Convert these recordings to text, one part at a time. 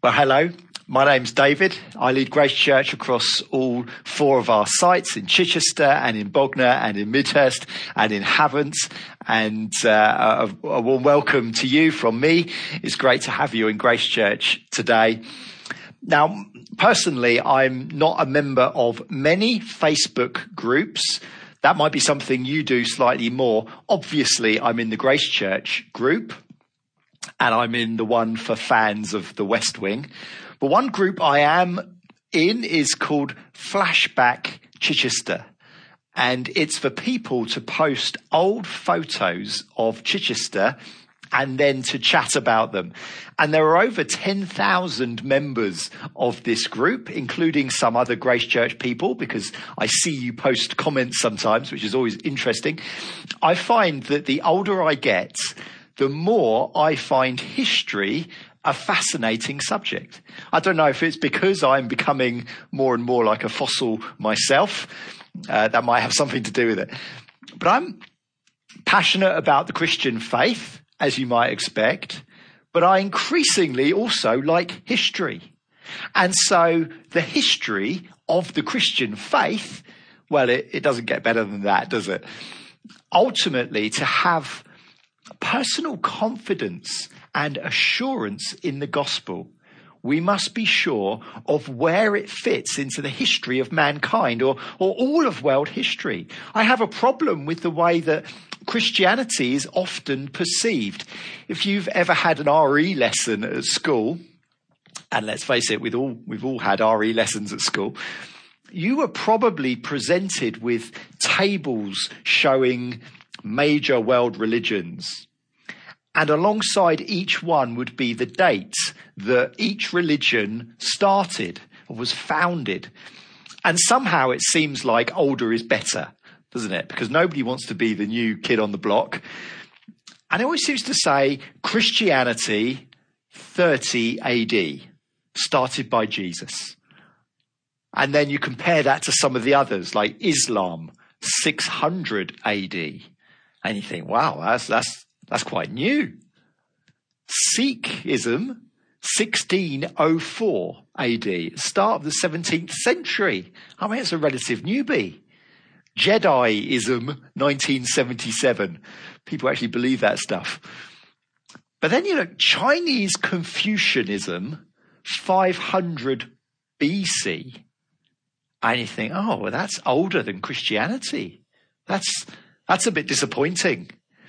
Well, hello. My name's David. I lead Grace Church across all 4 of our sites in Chichester and in Bognor and in Midhurst and in Havant. And a warm welcome to you from me. It's great to have you in Grace Church today. Now, personally, I'm not a member of many Facebook groups. That might be something you do slightly more. Obviously, I'm in the Grace Church group, and I'm in the one for fans of the West Wing. But one group I am in is called Flashback Chichester. And it's for people to post old photos of Chichester and then to chat about them. And there are over 10,000 members of this group, including some other Grace Church people, because I see you post comments sometimes, which is always interesting. I find that the older I get, the more I find history a fascinating subject. I don't know if it's because I'm becoming more and more like a fossil myself. That might have something to do with it. But I'm passionate about the Christian faith, as you might expect. But I increasingly also like history. And so the history of the Christian faith, well, it doesn't get better than that, does it? Ultimately, to have personal confidence and assurance in the gospel, we must be sure of where it fits into the history of mankind or all of world history. I have a problem with the way that Christianity is often perceived. If you've ever had an RE lesson at school, and let's face it, we've all had RE lessons at school, you were probably presented with tables showing major world religions. And alongside each one would be the date that each religion started or was founded. And somehow it seems like older is better, doesn't it? Because nobody wants to be the new kid on the block. And it always seems to say Christianity 30 AD, started by Jesus. And then you compare that to some of the others like Islam, 600 AD. And you think, wow, that's quite new. Sikhism, 1604 AD, start of the 17th century. I mean, it's a relative newbie. Jediism, 1977. People actually believe that stuff. But then, Chinese Confucianism, 500 BC. And you think, oh, well, that's older than Christianity. That's a bit disappointing.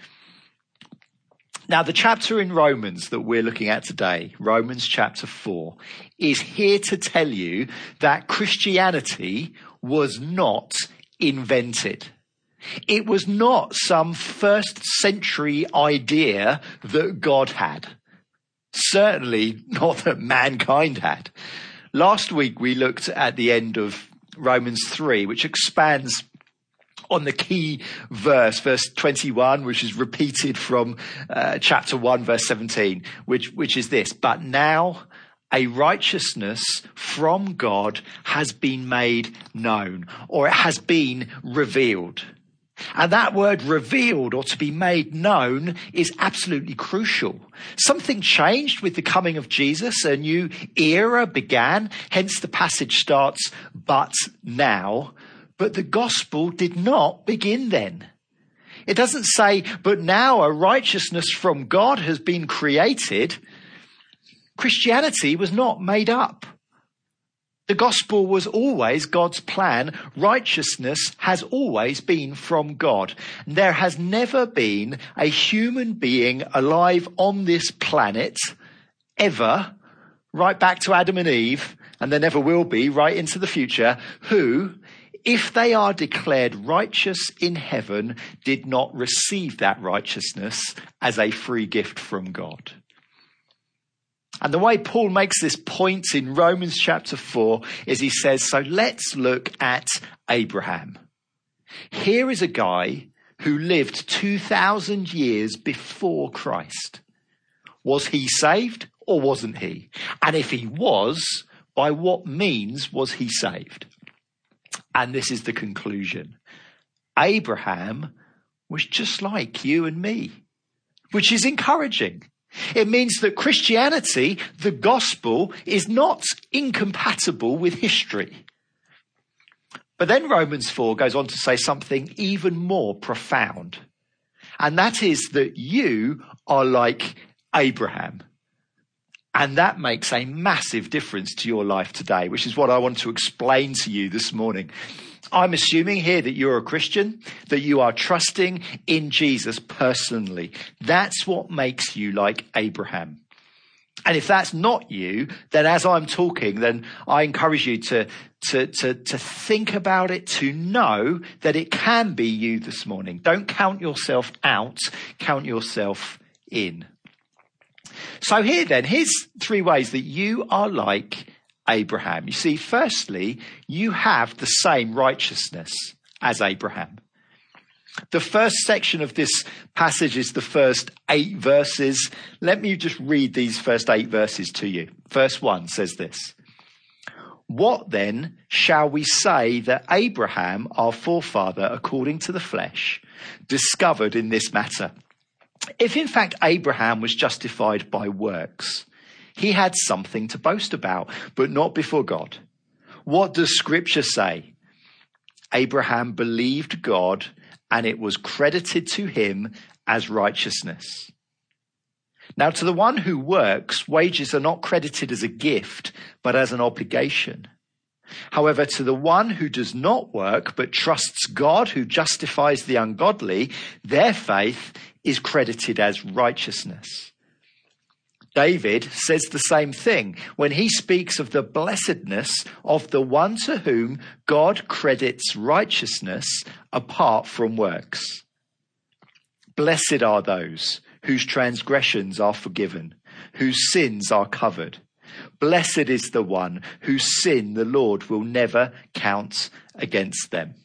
Now, the chapter in Romans that we're looking at today, Romans chapter 4, is here to tell you that Christianity was not invented. It was not some first century idea that God had. Certainly not that mankind had. Last week, we looked at the end of Romans 3, which expands on the key verse 21, which is repeated from chapter 1, verse 17, which is this: but now a righteousness from God has been made known, or it has been revealed. And that word revealed, or to be made known, is absolutely crucial. Something changed with the coming of Jesus. A new era began. Hence the passage starts, but now. But the gospel did not begin then. It doesn't say, but now a righteousness from God has been created. Christianity was not made up. The gospel was always God's plan. Righteousness has always been from God. There has never been a human being alive on this planet ever, right back to Adam and Eve, and there never will be right into the future, who, if they are declared righteous in heaven, did not receive that righteousness as a free gift from God. And the way Paul makes this point in Romans chapter 4 is he says, so let's look at Abraham. Here is a guy who lived 2,000 years before Christ. Was he saved or wasn't he? And if he was, by what means was he saved? And this is the conclusion. Abraham was just like you and me, which is encouraging. It means that Christianity, the gospel, is not incompatible with history. But then Romans 4 goes on to say something even more profound. And that is that you are like Abraham. And that makes a massive difference to your life today, which is what I want to explain to you this morning. I'm assuming here that you're a Christian, that you are trusting in Jesus personally. That's what makes you like Abraham. And if that's not you, then as I'm talking, then I encourage you to think about it, to know that it can be you this morning. Don't count yourself out, count yourself in. So here's 3 ways that you are like Abraham. You see, firstly, you have the same righteousness as Abraham. The first section of this passage is the first 8 verses. Let me just read these first 8 verses to you. Verse 1 says this: "What then shall we say that Abraham, our forefather, according to the flesh, discovered in this matter? If in fact Abraham was justified by works, he had something to boast about, but not before God. What does Scripture say? Abraham believed God, and it was credited to him as righteousness. Now to the one who works, wages are not credited as a gift, but as an obligation. However, to the one who does not work, but trusts God who justifies the ungodly, their faith is credited as righteousness." David says the same thing when he speaks of the blessedness of the one to whom God credits righteousness apart from works. "Blessed are those whose transgressions are forgiven, whose sins are covered. Blessed is the one whose sin the Lord will never count against them."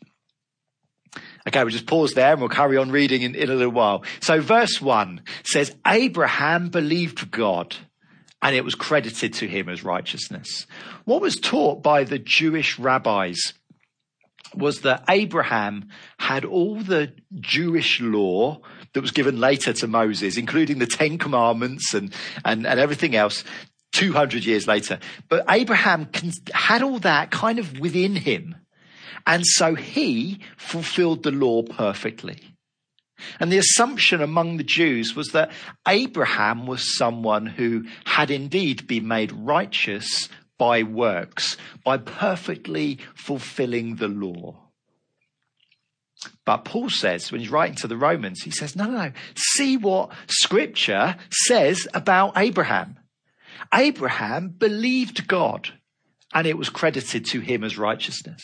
Okay, we'll just pause there and we'll carry on reading in a little while. So verse 1 says, Abraham believed God, and it was credited to him as righteousness. What was taught by the Jewish rabbis was that Abraham had all the Jewish law that was given later to Moses, including the 10 Commandments and everything else, 200 years later. But Abraham had all that kind of within him. And so he fulfilled the law perfectly. And the assumption among the Jews was that Abraham was someone who had indeed been made righteous by works, by perfectly fulfilling the law. But Paul says, when he's writing to the Romans, he says, no. See what Scripture says about Abraham. Abraham believed God, and it was credited to him as righteousness.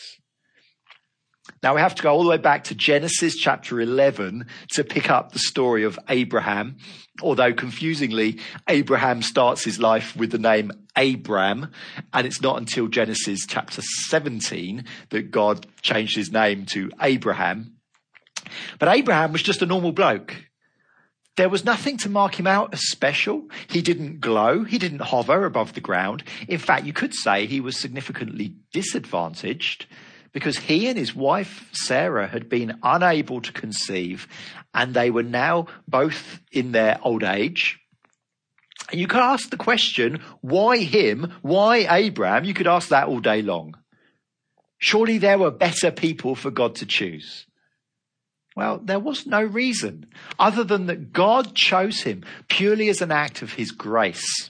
Now we have to go all the way back to Genesis chapter 11 to pick up the story of Abraham. Although confusingly, Abraham starts his life with the name Abram, and it's not until Genesis chapter 17 that God changed his name to Abraham. But Abraham was just a normal bloke. There was nothing to mark him out as special. He didn't glow. He didn't hover above the ground. In fact, you could say he was significantly disadvantaged, because he and his wife, Sarah, had been unable to conceive, and they were now both in their old age. And you could ask the question, why him? Why Abraham? You could ask that all day long. Surely there were better people for God to choose. Well, there was no reason other than that God chose him purely as an act of his grace.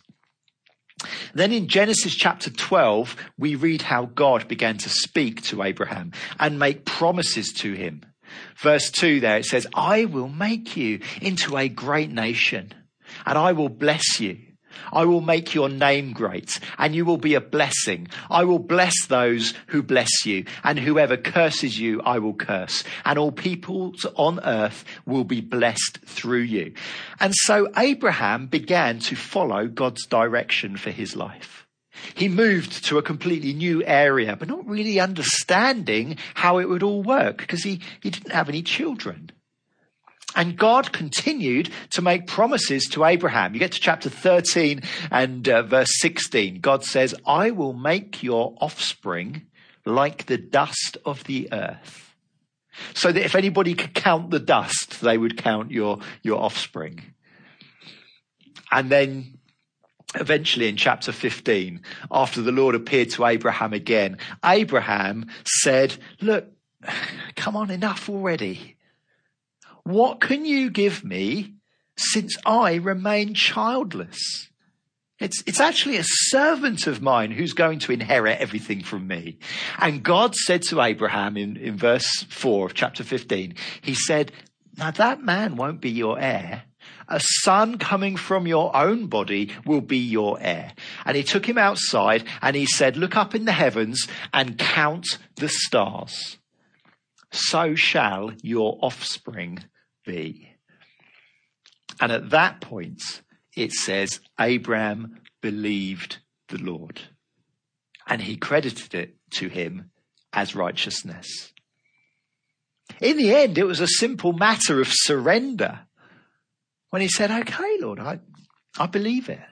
Then in Genesis chapter 12, we read how God began to speak to Abraham and make promises to him. Verse 2 there, it says, I will make you into a great nation, and I will bless you. I will make your name great, and you will be a blessing. I will bless those who bless you, and whoever curses you, I will curse. And all peoples on earth will be blessed through you. And so Abraham began to follow God's direction for his life. He moved to a completely new area, but not really understanding how it would all work, because he didn't have any children. And God continued to make promises to Abraham. You get to chapter 13 and verse 16. God says, I will make your offspring like the dust of the earth. So that if anybody could count the dust, they would count your offspring. And then eventually in chapter 15, after the Lord appeared to Abraham again, Abraham said, look, come on, enough already. What can you give me since I remain childless? It's actually a servant of mine who's going to inherit everything from me. And God said to Abraham in verse 4 of chapter 15, he said, now that man won't be your heir. A son coming from your own body will be your heir. And he took him outside and he said, look up in the heavens and count the stars. So shall your offspring be. And at that point, it says, Abraham believed the Lord, and he credited it to him as righteousness. In the end, it was a simple matter of surrender when he said, okay, Lord, I believe it.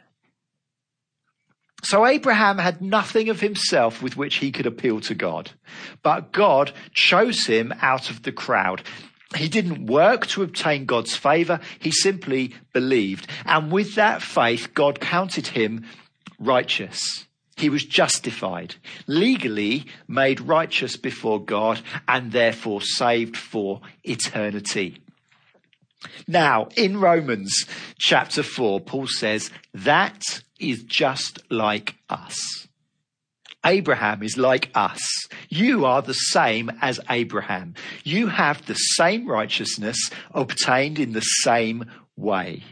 So Abraham had nothing of himself with which he could appeal to God, but God chose him out of the crowd. He didn't work to obtain God's favor. He simply believed. And with that faith, God counted him righteous. He was justified, legally made righteous before God, and therefore saved for eternity. Now, in Romans chapter 4, Paul says, that is just like us. Abraham is like us. You are the same as Abraham. You have the same righteousness obtained in the same way.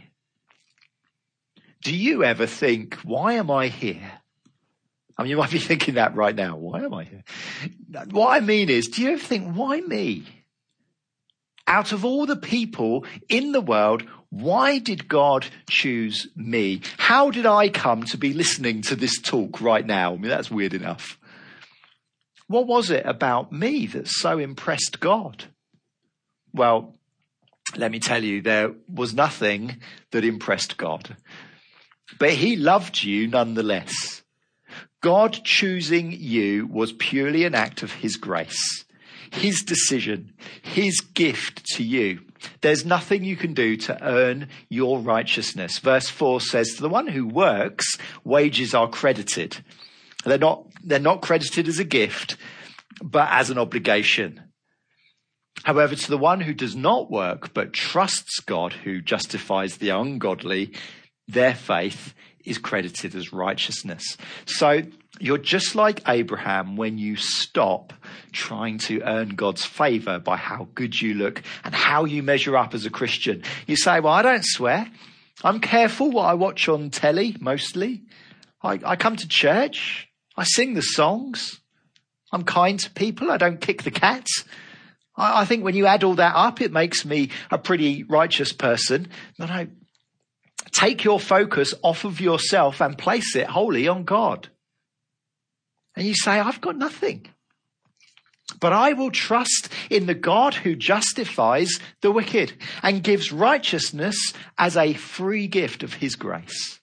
Do you ever think, why am I here? I mean, you might be thinking that right now. Why am I here? What I mean is, do you ever think, why me? Out of all the people in the world, why did God choose me? How did I come to be listening to this talk right now? I mean, that's weird enough. What was it about me that so impressed God? Well, let me tell you, there was nothing that impressed God. But he loved you nonetheless. God choosing you was purely an act of his grace, his decision, his gift to you. There's nothing you can do to earn your righteousness. Verse 4 says, to the one who works, wages are credited. They're not credited as a gift, but as an obligation. However, to the one who does not work, but trusts God who justifies the ungodly, their faith is credited as righteousness. So you're just like Abraham when you stop trying to earn God's favor by how good you look and how you measure up as a Christian. You say, well, I don't swear. I'm careful what I watch on telly, mostly. I come to church. I sing the songs. I'm kind to people. I don't kick the cats. I think when you add all that up, it makes me a pretty righteous person. No. Take your focus off of yourself and place it wholly on God. And you say, I've got nothing. But I will trust in the God who justifies the wicked and gives righteousness as a free gift of his grace.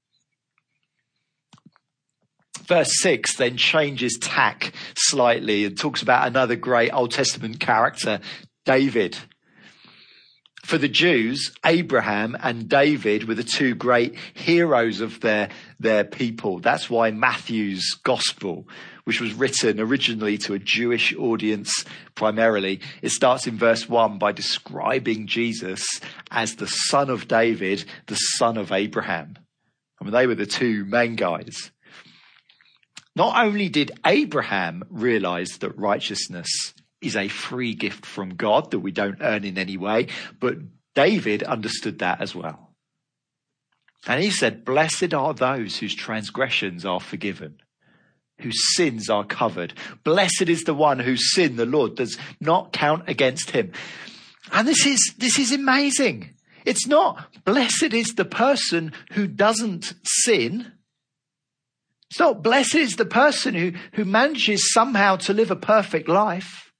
Verse 6 then changes tack slightly and talks about another great Old Testament character, David. For the Jews, Abraham and David were the two great heroes of their people. That's why Matthew's gospel, which was written originally to a Jewish audience primarily, it starts in verse 1 by describing Jesus as the son of David, the son of Abraham. I mean, they were the two main guys. Not only did Abraham realize that righteousness is a free gift from God that we don't earn in any way, but David understood that as well. And he said, blessed are those whose transgressions are forgiven, whose sins are covered. Blessed is the one whose sin the Lord does not count against him. And this is amazing. It's not blessed is the person who doesn't sin. It's not blessed is the person who manages somehow to live a perfect life.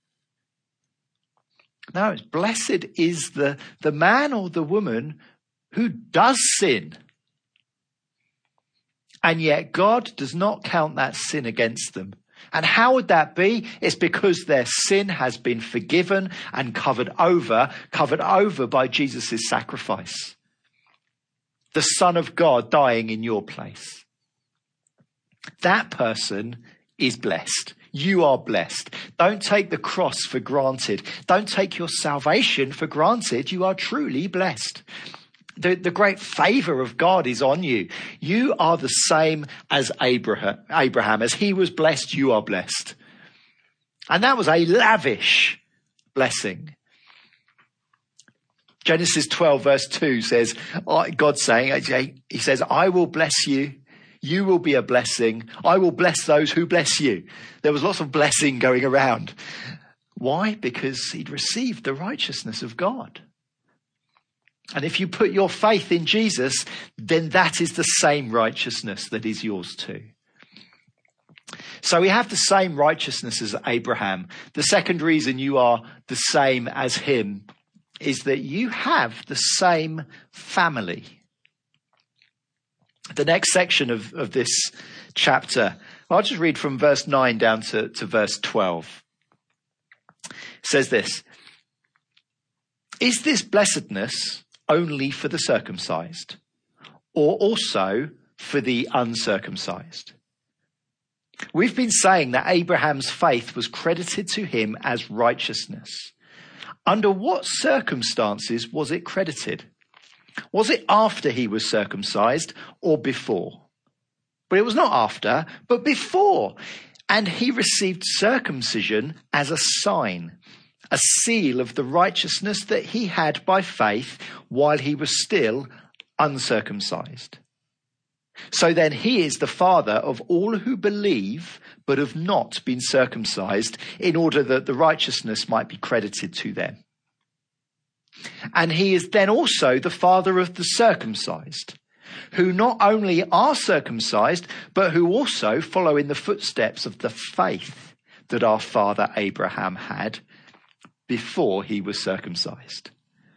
No, it's blessed is the man or the woman who does sin. And yet God does not count that sin against them. And how would that be? It's because their sin has been forgiven and covered over by Jesus' sacrifice. the Son of God dying in your place. That person is blessed. You are blessed. Don't take the cross for granted. Don't take your salvation for granted. You are truly blessed. The great favor of God is on you. You are the same as Abraham. As he was blessed, you are blessed. And that was a lavish blessing. Genesis 12 verse 2 says, God's saying, he says, I will bless you. You will be a blessing. I will bless those who bless you. There was lots of blessing going around. Why? Because he'd received the righteousness of God. And if you put your faith in Jesus, then that is the same righteousness that is yours too. So we have the same righteousness as Abraham. The second reason you are the same as him is that you have the same family. The next section of this chapter, I'll just read from verse 9 down to verse 12. It says this: Is this blessedness only for the circumcised, or also for the uncircumcised? We've been saying that Abraham's faith was credited to him as righteousness. Under what circumstances was it credited? Was it after he was circumcised or before? But it was not after, but before. And he received circumcision as a sign, a seal of the righteousness that he had by faith while he was still uncircumcised. So then he is the father of all who believe but have not been circumcised, in order that the righteousness might be credited to them. And he is then also the father of the circumcised, who not only are circumcised, but who also follow in the footsteps of the faith that our father Abraham had before he was circumcised.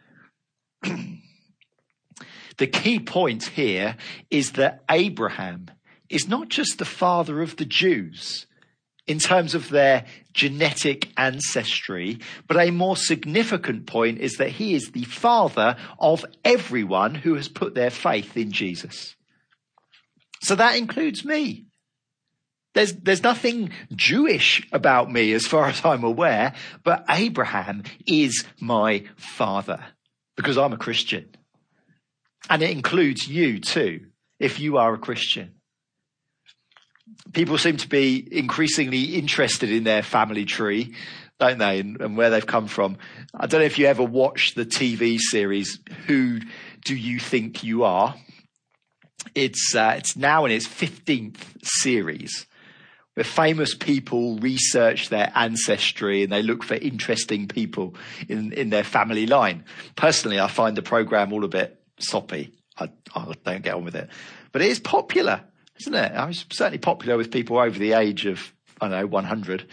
The key point here is that Abraham is not just the father of the Jews in terms of their genetic ancestry, but a more significant point is that he is the father of everyone who has put their faith in Jesus. So that includes me. There's nothing Jewish about me as far as I'm aware, but Abraham is my father because I'm a Christian. And it includes you too, if you are a Christian. People seem to be increasingly interested in their family tree, don't they, and where they've come from. I don't know if you ever watched the TV series, Who Do You Think You Are? It's now in its 15th series, where famous people research their ancestry and they look for interesting people in their family line. Personally, I find the program all a bit soppy. I don't get on with it. But it is popular, isn't it? I mean, it's certainly popular with people over the age of, 100.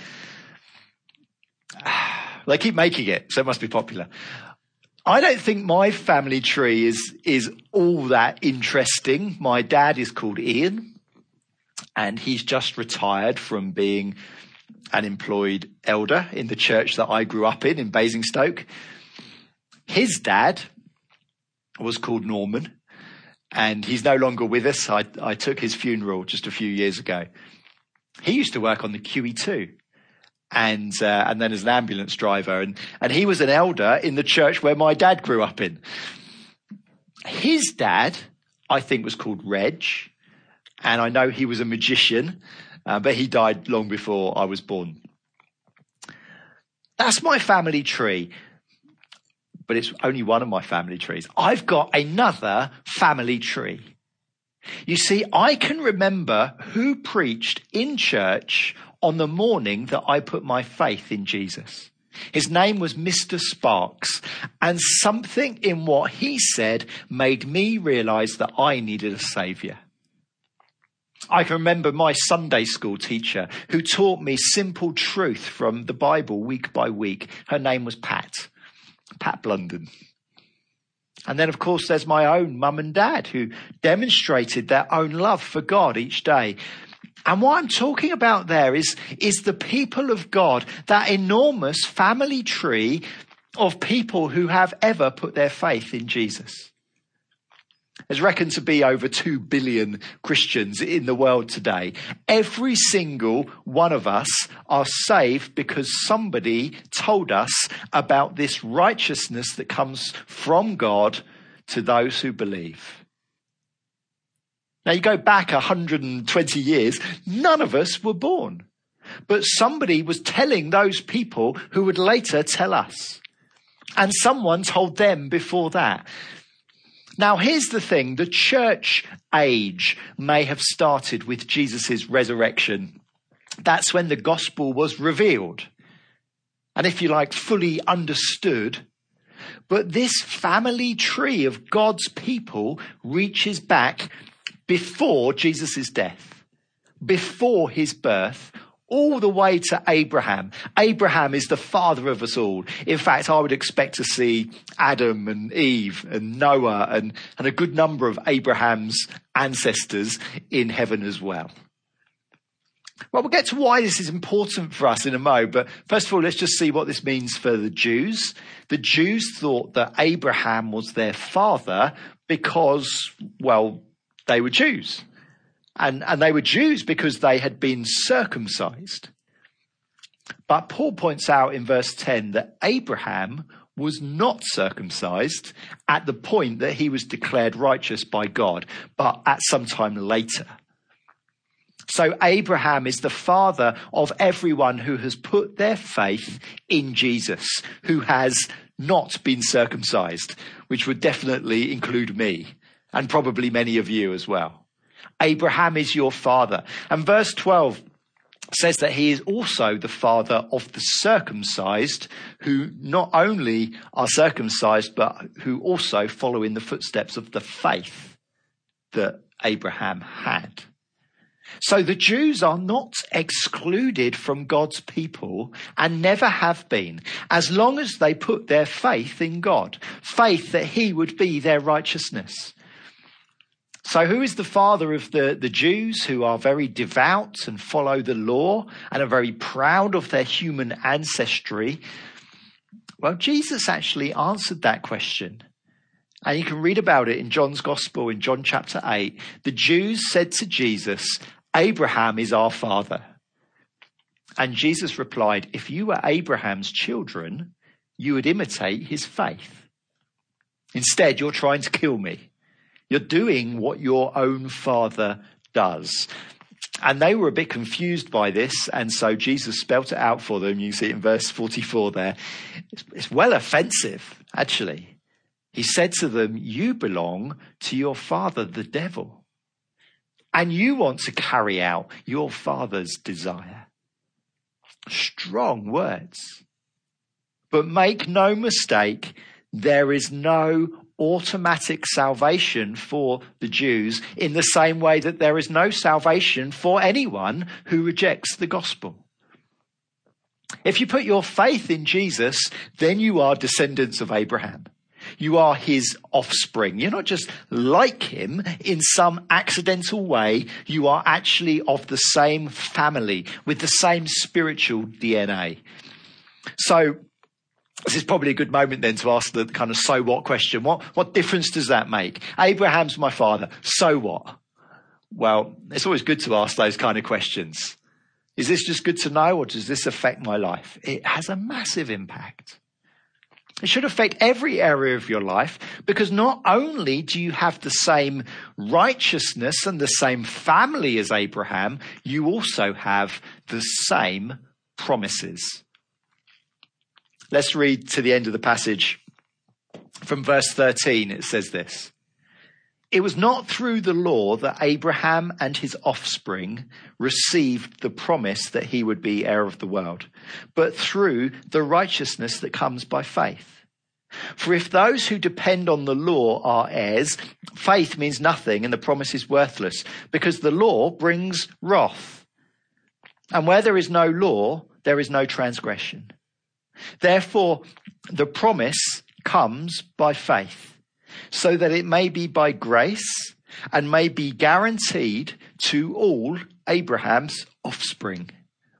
They keep making it, so it must be popular. I don't think my family tree is all that interesting. My dad is called Ian, and he's just retired from being an employed elder in the church that I grew up in Basingstoke. His dad was called Norman, and he's no longer with us. I took his funeral just a few years ago. He used to work on the QE2 and then as an ambulance driver, and he was an elder in the church where my dad grew up in. His dad, I think, was called Reg, and I know he was a magician, but he died long before I was born. That's my family tree. But it's only one of my family trees. I've got another family tree. You see, I can remember who preached in church on the morning that I put my faith in Jesus. His name was Mr. Sparks, and something in what he said made me realize that I needed a saviour. I can remember my Sunday school teacher who taught me simple truth from the Bible week by week. Her name was Pat Blunden. And then, of course, there's my own mum and dad who demonstrated their own love for God each day. And what I'm talking about there is the people of God, that enormous family tree of people who have ever put their faith in Jesus. There's reckoned to be over 2 billion Christians in the world today. Every single one of us are saved because somebody told us about this righteousness that comes from God to those who believe. Now you go back 120 years, none of us were born. But somebody was telling those people who would later tell us. And someone told them before that. Now, here's the thing. The church age may have started with Jesus' resurrection. That's when the gospel was revealed. And if you like, fully understood. But this family tree of God's people reaches back before Jesus' death, before his birth, all the way to Abraham. Abraham is the father of us all. In fact, I would expect to see Adam and Eve and Noah and a good number of Abraham's ancestors in heaven as well. Well, we'll get to why this is important for us in a moment, but first of all, let's just see what this means for the Jews. The Jews thought that Abraham was their father because, well, they were Jews. And they were Jews because they had been circumcised. But Paul points out in verse 10 that Abraham was not circumcised at the point that he was declared righteous by God, but at some time later. So Abraham is the father of everyone who has put their faith in Jesus, who has not been circumcised, which would definitely include me and probably many of you as well. Abraham is your father. And verse 12 says that he is also the father of the circumcised, who not only are circumcised, but who also follow in the footsteps of the faith that Abraham had. So the Jews are not excluded from God's people and never have been, as long as they put their faith in God, faith that he would be their righteousness. So who is the father of the Jews who are very devout and follow the law and are very proud of their human ancestry? Well, Jesus actually answered that question. And you can read about it in John's Gospel in John chapter 8. The Jews said to Jesus, "Abraham is our father." And Jesus replied, "If you were Abraham's children, you would imitate his faith. Instead, you're trying to kill me. You're doing what your own father does." And they were a bit confused by this. And so Jesus spelt it out for them. You see it in verse 44 there. It's well offensive, actually. He said to them, "You belong to your father, the devil. And you want to carry out your father's desire." Strong words. But make no mistake, there is no automatic salvation for the Jews in the same way that there is no salvation for anyone who rejects the gospel. If you put your faith in Jesus, then you are descendants of Abraham. You are his offspring. You're not just like him in some accidental way. You are actually of the same family with the same spiritual DNA. So this is probably a good moment then to ask the kind of so what question. What difference does that make? Abraham's my father. So what? Well, it's always good to ask those kind of questions. Is this just good to know, or does this affect my life? It has a massive impact. It should affect every area of your life, because not only do you have the same righteousness and the same family as Abraham, you also have the same promises. Let's read to the end of the passage. From verse 13, it says this: "It was not through the law that Abraham and his offspring received the promise that he would be heir of the world, but through the righteousness that comes by faith. For if those who depend on the law are heirs, faith means nothing and the promise is worthless, because the law brings wrath. And where there is no law, there is no transgression. Therefore, the promise comes by faith, so that it may be by grace and may be guaranteed to all Abraham's offspring.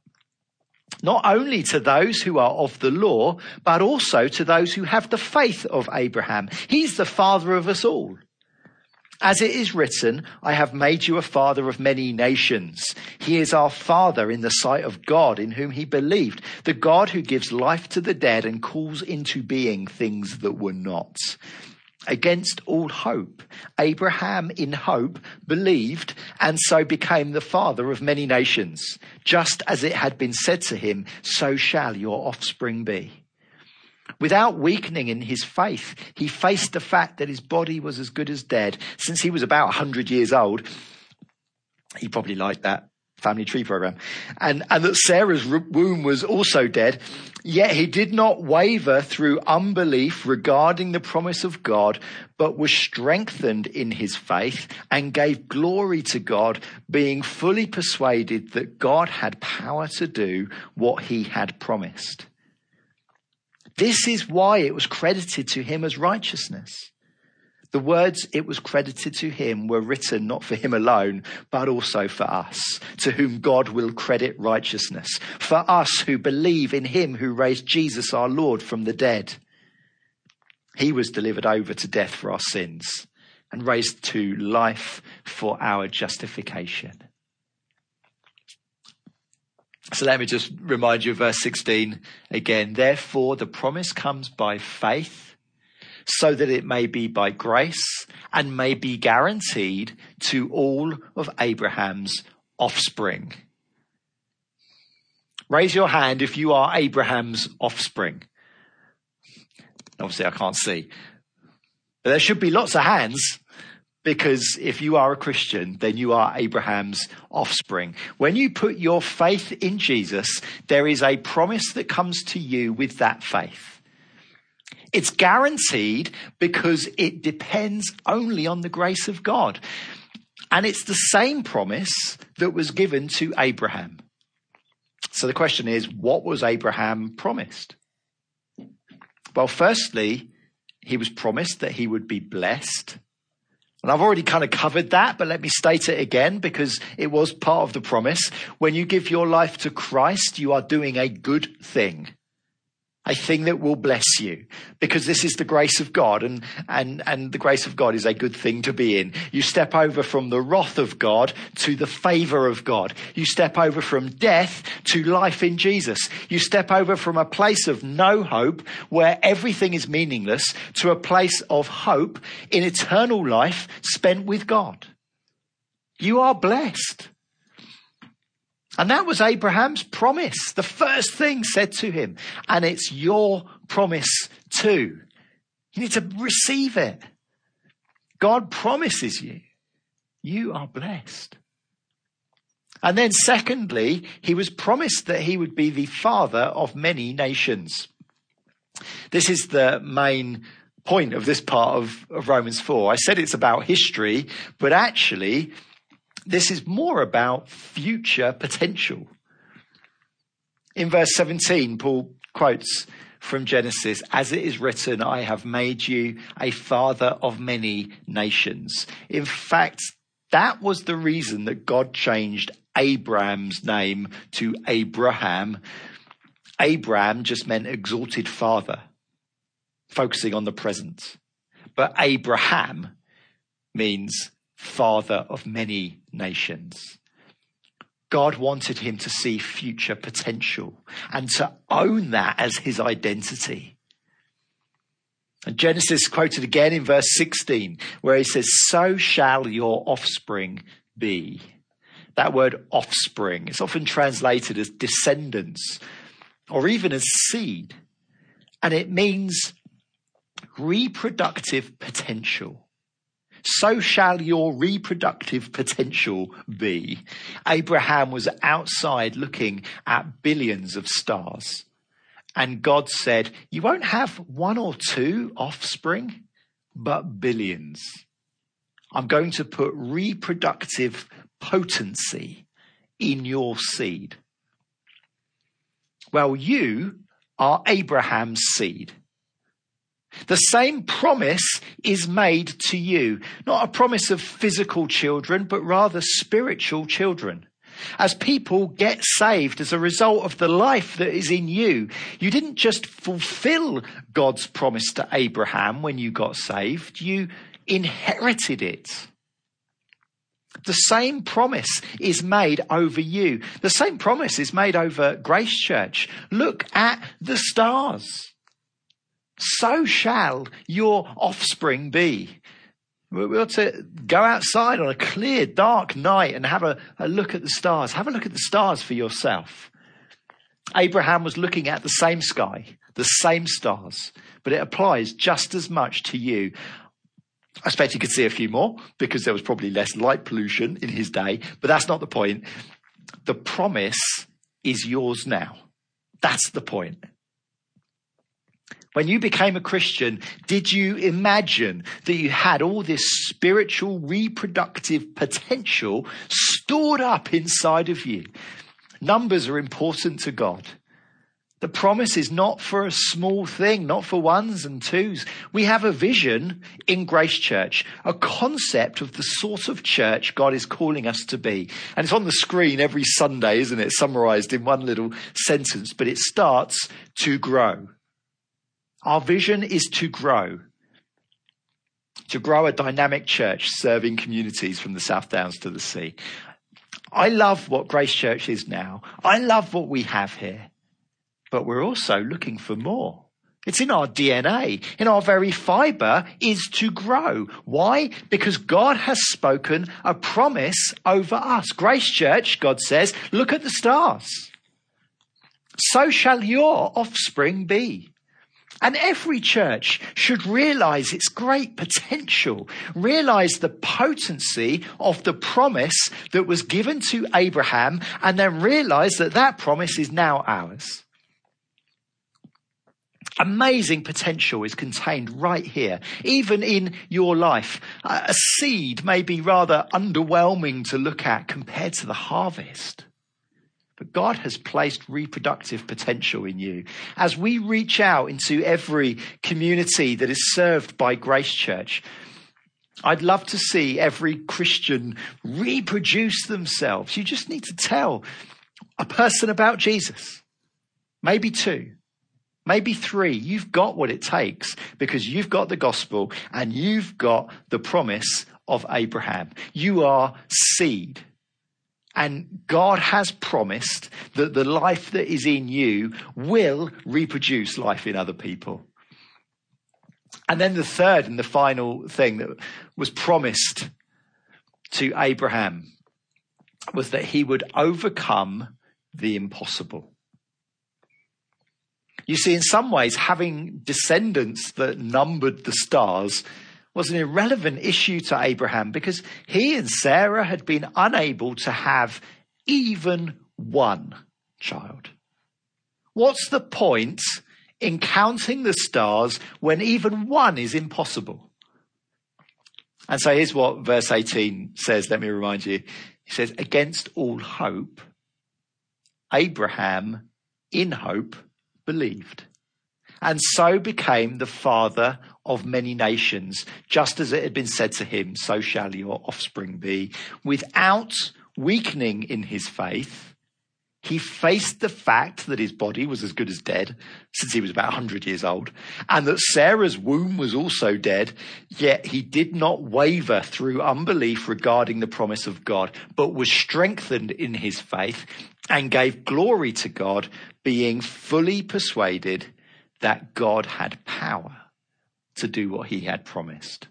Not only to those who are of the law, but also to those who have the faith of Abraham. He's the father of us all. As it is written, I have made you a father of many nations. He is our father in the sight of God, in whom he believed, the God who gives life to the dead and calls into being things that were not. Against all hope, Abraham in hope believed and so became the father of many nations. Just as it had been said to him, so shall your offspring be. Without weakening in his faith, he faced the fact that his body was as good as dead. Since he was about 100 years old, he probably liked that family tree program, and that Sarah's womb was also dead. Yet he did not waver through unbelief regarding the promise of God, but was strengthened in his faith and gave glory to God, being fully persuaded that God had power to do what he had promised. This is why it was credited to him as righteousness. The words "it was credited to him" were written not for him alone, but also for us, to whom God will credit righteousness, for us who believe in him who raised Jesus our Lord from the dead. He was delivered over to death for our sins and raised to life for our justification. So let me just remind you of verse 16 again. Therefore, the promise comes by faith, so that it may be by grace and may be guaranteed to all of Abraham's offspring. Raise your hand if you are Abraham's offspring. Obviously, I can't see. But there should be lots of hands, because if you are a Christian, then you are Abraham's offspring. When you put your faith in Jesus, there is a promise that comes to you with that faith. It's guaranteed because it depends only on the grace of God. And it's the same promise that was given to Abraham. So the question is, what was Abraham promised? Well, firstly, he was promised that he would be blessed. And I've already kind of covered that, but let me state it again because it was part of the promise. When you give your life to Christ, you are doing a good thing. A thing that will bless you, because this is the grace of God, and the grace of God is a good thing to be in. You step over from the wrath of God to the favor of God. You step over from death to life in Jesus. You step over from a place of no hope where everything is meaningless to a place of hope in eternal life spent with God. You are blessed. And that was Abraham's promise, the first thing said to him. And it's your promise too. You need to receive it. God promises you, you are blessed. And then secondly, he was promised that he would be the father of many nations. This is the main point of this part of Romans 4. I said it's about history, but actually this is more about future potential. In verse 17, Paul quotes from Genesis, as it is written, I have made you a father of many nations. In fact, that was the reason that God changed Abram's name to Abraham. Abram just meant exalted father, focusing on the present. But Abraham means father of many nations. God wanted him to see future potential and to own that as his identity. And Genesis quoted again in verse 16, where he says, so shall your offspring be. That word offspring is often translated as descendants or even as seed. And it means reproductive potential. So shall your reproductive potential be. Abraham was outside looking at billions of stars. And God said, you won't have one or two offspring, but billions. I'm going to put reproductive potency in your seed. Well, you are Abraham's seed. The same promise is made to you, not a promise of physical children, but rather spiritual children. As people get saved as a result of the life that is in you, you didn't just fulfill God's promise to Abraham when you got saved, you inherited it. The same promise is made over you. The same promise is made over Grace Church. Look at the stars. So shall your offspring be. We ought to go outside on a clear, dark night and have a look at the stars. Have a look at the stars for yourself. Abraham was looking at the same sky, the same stars, but it applies just as much to you. I expect you could see a few more because there was probably less light pollution in his day, but that's not the point. The promise is yours now. That's the point. When you became a Christian, did you imagine that you had all this spiritual reproductive potential stored up inside of you? Numbers are important to God. The promise is not for a small thing, not for ones and twos. We have a vision in Grace Church, a concept of the sort of church God is calling us to be. And it's on the screen every Sunday, isn't it? Summarized in one little sentence, but it starts to grow. Our vision is to grow a dynamic church serving communities from the South Downs to the sea. I love what Grace Church is now. I love what we have here. But we're also looking for more. It's in our DNA, in our very fibre, is to grow. Why? Because God has spoken a promise over us. Grace Church, God says, look at the stars. So shall your offspring be. And every church should realise its great potential, realise the potency of the promise that was given to Abraham, and then realise that that promise is now ours. Amazing potential is contained right here, even in your life. A seed may be rather underwhelming to look at compared to the harvest. But God has placed reproductive potential in you. As we reach out into every community that is served by Grace Church, I'd love to see every Christian reproduce themselves. You just need to tell a person about Jesus, maybe two. Maybe three. You've got what it takes because you've got the gospel and you've got the promise of Abraham. You are seed. And God has promised that the life that is in you will reproduce life in other people. And then the third and the final thing that was promised to Abraham was that he would overcome the impossible. You see, in some ways, having descendants that numbered the stars was an irrelevant issue to Abraham because he and Sarah had been unable to have even one child. What's the point in counting the stars when even one is impossible? And so here's what verse 18 says. Let me remind you. He says, against all hope, Abraham, in hope, believed, and so became the father of many nations, just as it had been said to him, so shall your offspring be. Without weakening in his faith, he faced the fact that his body was as good as dead, since he was about 100 years old, and that Sarah's womb was also dead, yet he did not waver through unbelief regarding the promise of God, but was strengthened in his faith and gave glory to God, being fully persuaded that God had power to do what he had promised.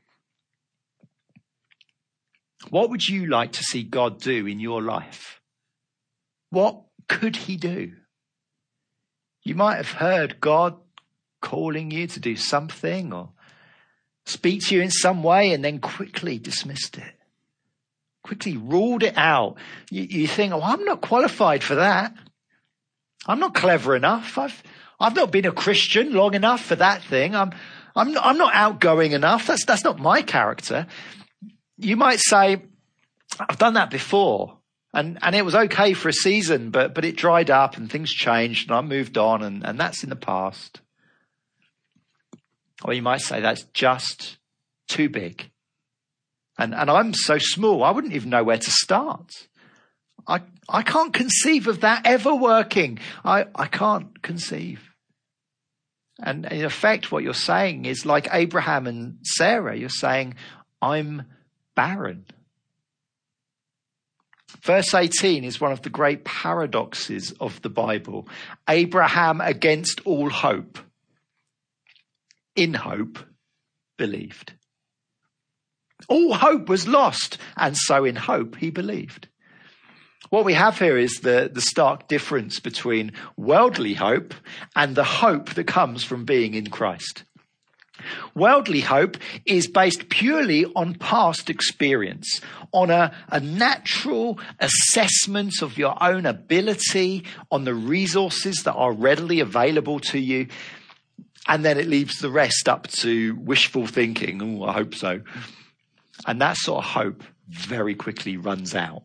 What would you like to see God do in your life? What could he do? You might have heard God calling you to do something or speak to you in some way and then quickly dismissed it. Quickly ruled it out. You think, oh, I'm not qualified for that. I'm not clever enough. I've not been a Christian long enough for that thing. I'm not outgoing enough. That's not my character. You might say, I've done that before. And it was okay for a season, but it dried up and things changed and I moved on and that's in the past. Or you might say that's just too big. And I'm so small, I wouldn't even know where to start. I can't conceive of that ever working. I can't conceive. And in effect, what you're saying is like Abraham and Sarah, you're saying, I'm barren. Verse 18 is one of the great paradoxes of the Bible. Abraham, against all hope, in hope, believed. All hope was lost, and so in hope he believed. What we have here is the stark difference between worldly hope and the hope that comes from being in Christ. Worldly hope is based purely on past experience, on a natural assessment of your own ability, on the resources that are readily available to you, and then it leaves the rest up to wishful thinking. Oh, I hope so. And that sort of hope very quickly runs out.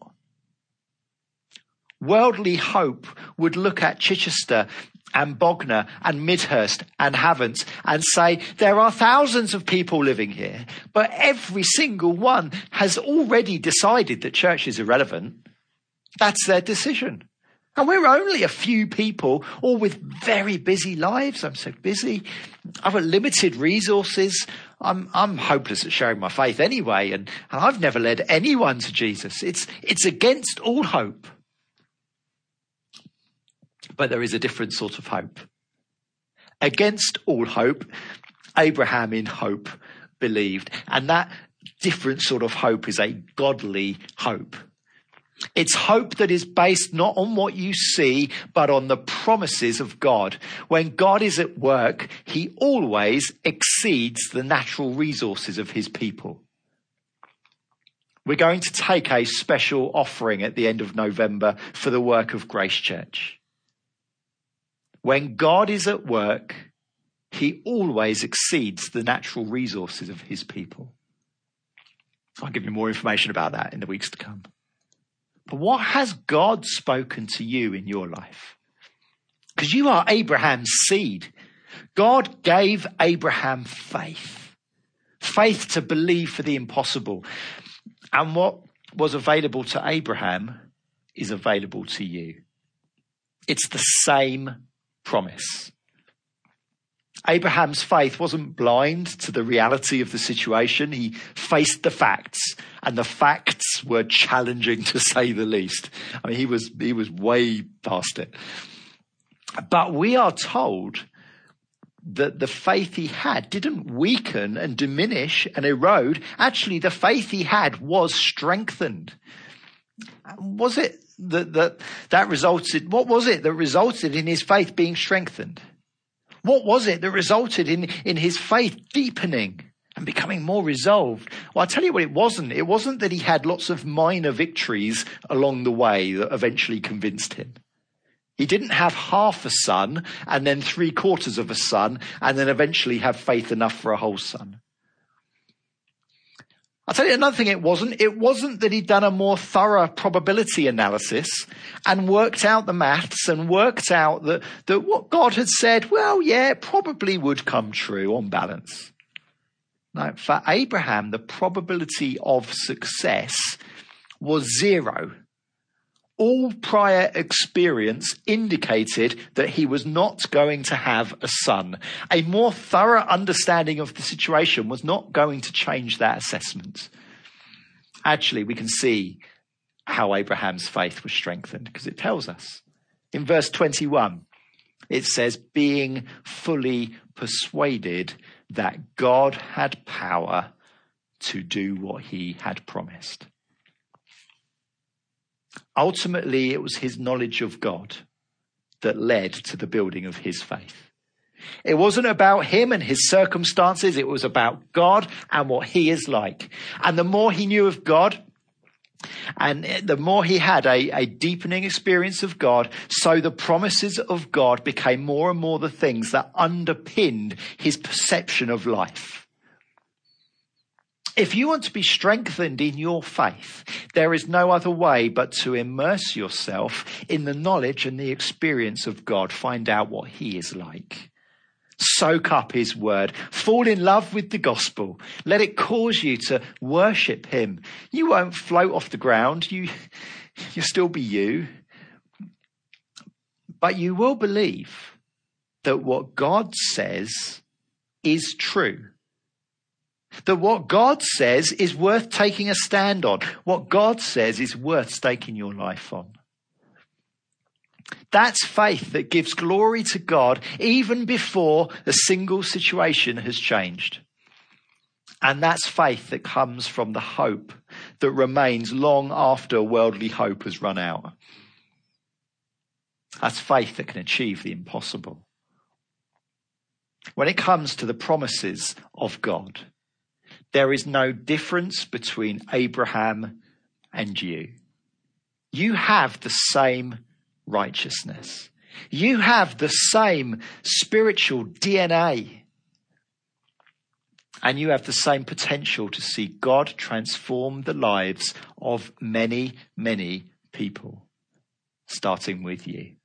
Worldly hope would look at Chichester and Bognor and Midhurst and Havant and say, there are thousands of people living here, but every single one has already decided that church is irrelevant. That's their decision. And we're only a few people, all with very busy lives. I'm so busy. I've got limited resources. I'm hopeless at sharing my faith anyway, and I've never led anyone to Jesus. It's against all hope. But there is a different sort of hope. Against all hope, Abraham in hope believed. And that different sort of hope is a godly hope. It's hope that is based not on what you see, but on the promises of God. When God is at work, he always exceeds the natural resources of his people. We're going to take a special offering at the end of November for the work of Grace Church. When God is at work, he always exceeds the natural resources of his people. I'll give you more information about that in the weeks to come. But what has God spoken to you in your life? Because you are Abraham's seed. God gave Abraham faith. Faith to believe for the impossible. And what was available to Abraham is available to you. It's the same promise. Abraham's faith wasn't blind to the reality of the situation. He faced the facts, and the facts were challenging to say the least. I mean, he was way past it. But we are told that the faith he had didn't weaken and diminish and erode. Actually, the faith he had was strengthened. Was it that resulted? What was it that resulted in his faith being strengthened? What was it that resulted in his faith deepening and becoming more resolved? Well, I'll tell you what it wasn't. It wasn't that he had lots of minor victories along the way that eventually convinced him. He didn't have half a son and then 3/4 of a son and then eventually have faith enough for a whole son. I'll tell you another thing it wasn't. It wasn't that he'd done a more thorough probability analysis and worked out the maths and worked out that what God had said, well, yeah, it probably would come true on balance. No, for Abraham, the probability of success was 0. All prior experience indicated that he was not going to have a son. A more thorough understanding of the situation was not going to change that assessment. Actually, we can see how Abraham's faith was strengthened because it tells us. In verse 21, it says, being fully persuaded that God had power to do what he had promised. Ultimately, it was his knowledge of God that led to the building of his faith. It wasn't about him and his circumstances. It was about God and what he is like. And the more he knew of God, and the more he had a deepening experience of God, so the promises of God became more and more the things that underpinned his perception of life. If you want to be strengthened in your faith, there is no other way but to immerse yourself in the knowledge and the experience of God. Find out what he is like. Soak up his word. Fall in love with the gospel. Let it cause you to worship him. You won't float off the ground. You'll still be you. But you will believe that what God says is true. That what God says is worth taking a stand on. What God says is worth staking your life on. That's faith that gives glory to God even before a single situation has changed. And that's faith that comes from the hope that remains long after worldly hope has run out. That's faith that can achieve the impossible. When it comes to the promises of God, there is no difference between Abraham and you. You have the same righteousness. You have the same spiritual DNA. And you have the same potential to see God transform the lives of many, many people, starting with you.